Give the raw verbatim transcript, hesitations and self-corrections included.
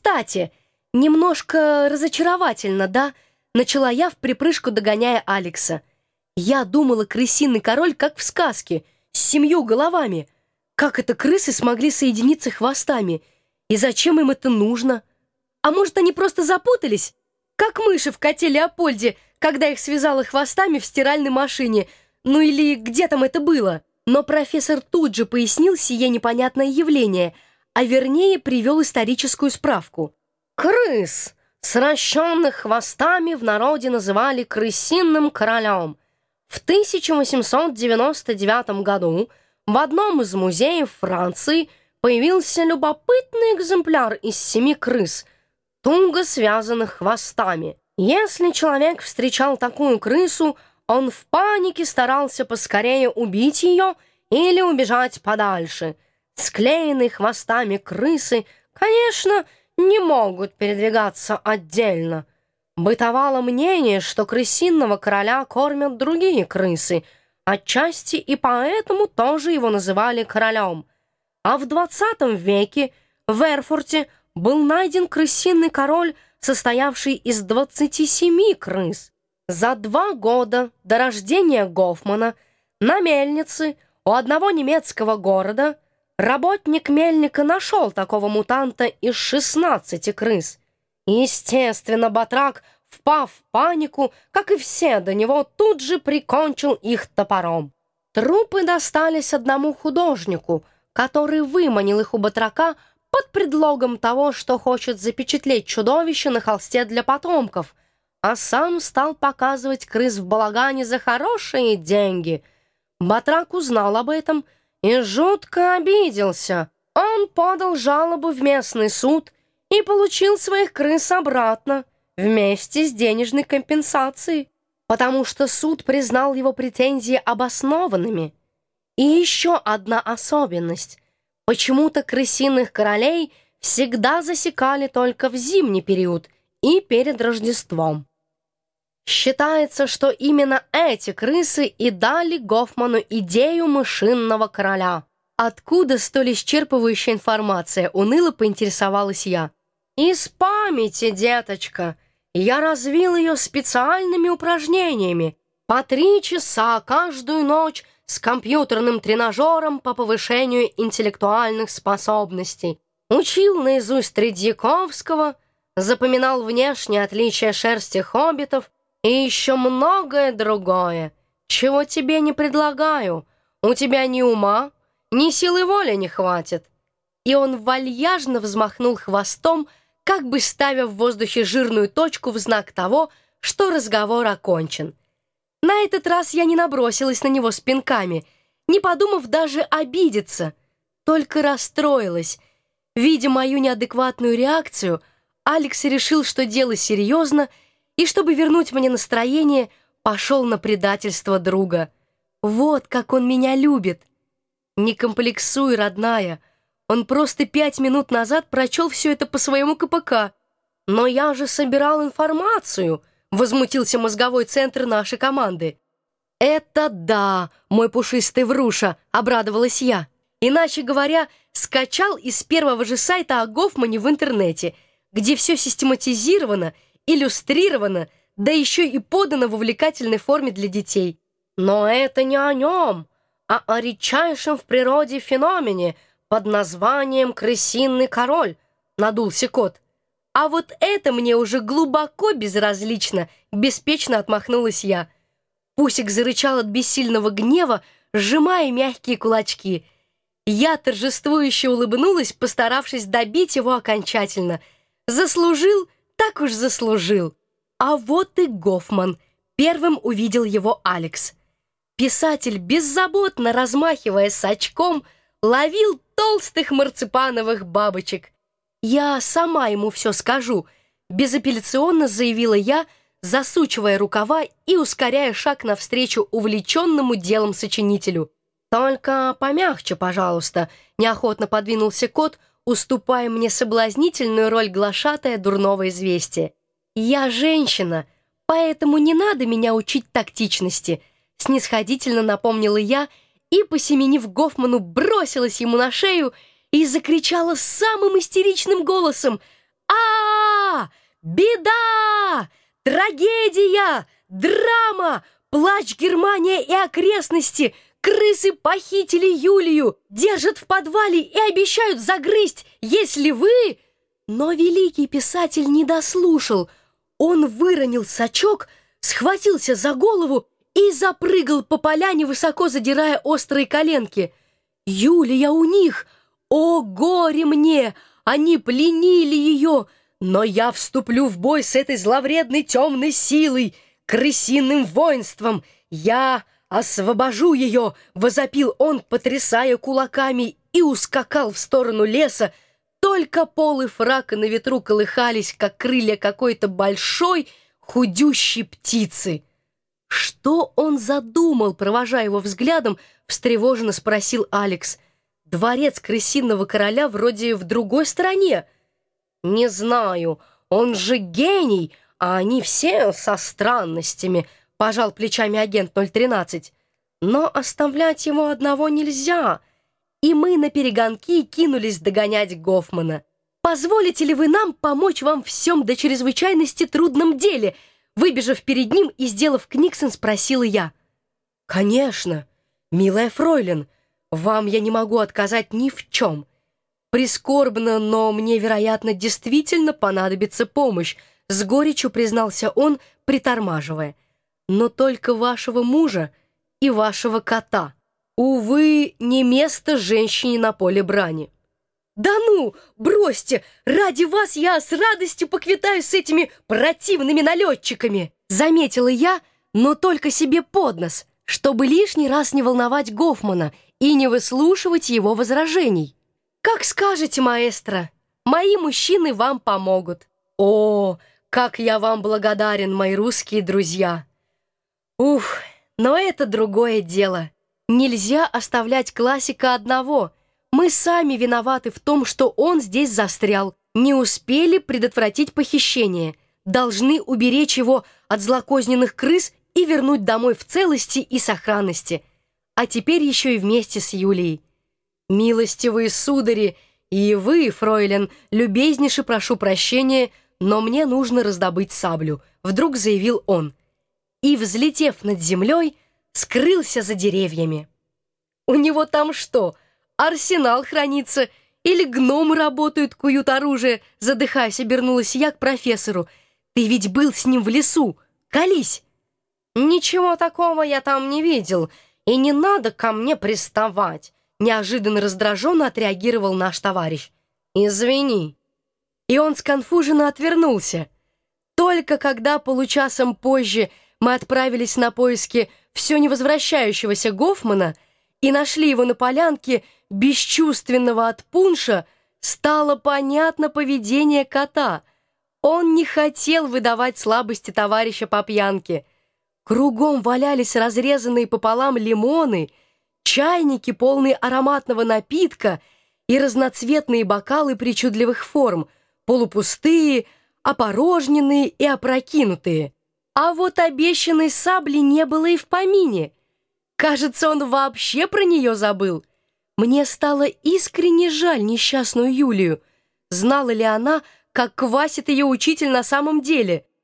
кстати, немножко разочаровательно, да?» Начала я в припрыжку, догоняя Алекса. «Я думала, крысиный король, как в сказке, с семью головами. Как это крысы смогли соединиться хвостами? И зачем им это нужно? А может, они просто запутались? Как мыши в коте Леопольде, когда их связала хвостами в стиральной машине. Ну или где там это было?» Но профессор тут же пояснил сие непонятное явление, а вернее привел историческую справку. «Крыс, сращенных хвостами, в народе называли крысиным королем. В тысяча восемьсот девяносто девятом году в одном из музеев Франции появился любопытный экземпляр из семи крыс, туго связанных хвостами. Если человек встречал такую крысу, он в панике старался поскорее убить ее или убежать подальше. Склеенные хвостами крысы, конечно, не могут передвигаться отдельно. Бытовало мнение, что крысиного короля кормят другие крысы, отчасти и поэтому тоже его называли королем. А в двадцатом веке в Эрфурте был найден крысиный король, состоявший из двадцати семи крыс. За два года до рождения Гофмана на мельнице у одного немецкого города работник мельника нашел такого мутанта из шестнадцати крыс. Естественно, батрак, впав в панику, как и все до него, тут же прикончил их топором. Трупы достались одному художнику, который выманил их у батрака под предлогом того, что хочет запечатлеть чудовище на холсте для потомков, а сам стал показывать крыс в балагане за хорошие деньги. Батрак узнал об этом и жутко обиделся. Он подал жалобу в местный суд и получил своих крыс обратно вместе с денежной компенсацией, потому что суд признал его претензии обоснованными. И еще одна особенность. Почему-то крысиных королей всегда засекали только в зимний период и перед Рождеством. Считается, что именно эти крысы и дали Гофману идею мышинного короля. Откуда столь исчерпывающая информация, уныло поинтересовалась я. «Из памяти, деточка. Я развил ее специальными упражнениями. По три часа каждую ночь с компьютерным тренажером по повышению интеллектуальных способностей. Учил наизусть Тредьяковского, запоминал внешние отличия шерсти хоббитов и еще многое другое, чего тебе не предлагаю. У тебя ни ума, ни силы воли не хватит». И он вальяжно взмахнул хвостом, как бы ставя в воздухе жирную точку в знак того, что разговор окончен. На этот раз я не набросилась на него с пинками, не подумав даже обидеться, только расстроилась. Видя мою неадекватную реакцию, Алекс решил, что дело серьезно, и, чтобы вернуть мне настроение, пошел на предательство друга. Вот как он меня любит. Не комплексуй, родная. Он просто пять минут назад прочел все это по своему ка пэ ка. «Но я же собирал информацию», — возмутился мозговой центр нашей команды. «Это да, мой пушистый вруша», — обрадовалась я. Иначе говоря, скачал из первого же сайта о Гофмане в интернете, где все систематизировано, иллюстрировано, да еще и подано в увлекательной форме для детей. «Но это не о нем, а о редчайшем в природе феномене под названием «крысиный король», — надулся кот. «А вот это мне уже глубоко безразлично», — беспечно отмахнулась я. Пусик зарычал от бессильного гнева, сжимая мягкие кулачки. Я торжествующе улыбнулась, постаравшись добить его окончательно. Заслужил, так уж заслужил. А вот и Гофман. Первым увидел его Алекс. Писатель, беззаботно размахивая сачком, ловил толстых марципановых бабочек. «Я сама ему все скажу», — безапелляционно заявила я, засучивая рукава и ускоряя шаг навстречу увлеченному делом сочинителю. «Только помягче, пожалуйста», — неохотно подвинулся кот, уступая мне соблазнительную роль глашатая дурного известия. «Я женщина, поэтому не надо меня учить тактичности», — снисходительно напомнила я и, посеменив Гофману, бросилась ему на шею и закричала самым истеричным голосом: А, беда! Трагедия! Драма! Плач Германия и окрестности! Крысы похитили Юлию, держат в подвале и обещают загрызть, если вы...» Но великий писатель не дослушал. Он выронил сачок, схватился за голову и запрыгал по поляне, высоко задирая острые коленки. «Юлия у них! О, горе мне! Они пленили ее! Но я вступлю в бой с этой зловредной темной силой, крысиным воинством! Я освобожу ее!» — возопил он, потрясая кулаками, и ускакал в сторону леса. Только полы фрака на ветру колыхались, как крылья какой-то большой, худющей птицы. «Что он задумал?» — провожая его взглядом, встревоженно спросил Алекс. «Дворец крысиного короля вроде в другой стороне». «Не знаю, он же гений, а они все со странностями», — пожал плечами агент ноль тринадцать. «Но оставлять его одного нельзя». И мы наперегонки кинулись догонять Гофмана. «Позволите ли вы нам помочь вам в всем до чрезвычайности трудном деле?» Выбежав перед ним и сделав книксон, спросила я. «Конечно, милая фройлен, вам я не могу отказать ни в чем. Прискорбно, но мне, вероятно, действительно понадобится помощь», с горечью признался он, притормаживая. «Но только вашего мужа и вашего кота. Увы, не место женщине на поле брани». «Да ну, бросьте! Ради вас я с радостью поквитаюсь с этими противными налетчиками!» Заметила я, но только себе под нос, чтобы лишний раз не волновать Гофмана и не выслушивать его возражений. «Как скажете, маэстро, мои мужчины вам помогут». «О, как я вам благодарен, мои русские друзья!» «Ух, но это другое дело. Нельзя оставлять классика одного. Мы сами виноваты в том, что он здесь застрял. Не успели предотвратить похищение. Должны уберечь его от злокозненных крыс и вернуть домой в целости и сохранности. А теперь еще и вместе с Юлией. Милостивые судари, и вы, фройлен, любезнейше прошу прощения, но мне нужно раздобыть саблю», — вдруг заявил он. И, взлетев над землей, скрылся за деревьями. «У него там что, арсенал хранится? Или гномы работают, куют оружие?» Задыхаясь, обернулась я к профессору. «Ты ведь был с ним в лесу. Колись!» «Ничего такого я там не видел, и не надо ко мне приставать», неожиданно раздраженно отреагировал наш товарищ. «Извини». И он сконфуженно отвернулся. Только когда получасом позже мы отправились на поиски все невозвращающегося Гофмана и нашли его на полянке, бесчувственного от пунша, стало понятно поведение кота. Он не хотел выдавать слабости товарища по пьянке. Кругом валялись разрезанные пополам лимоны, чайники, полные ароматного напитка, и разноцветные бокалы причудливых форм, полупустые, опорожненные и опрокинутые. А вот обещанной сабли не было и в помине. Кажется, он вообще про нее забыл. Мне стало искренне жаль несчастную Юлию. Знала ли она, как квасит ее учитель на самом деле?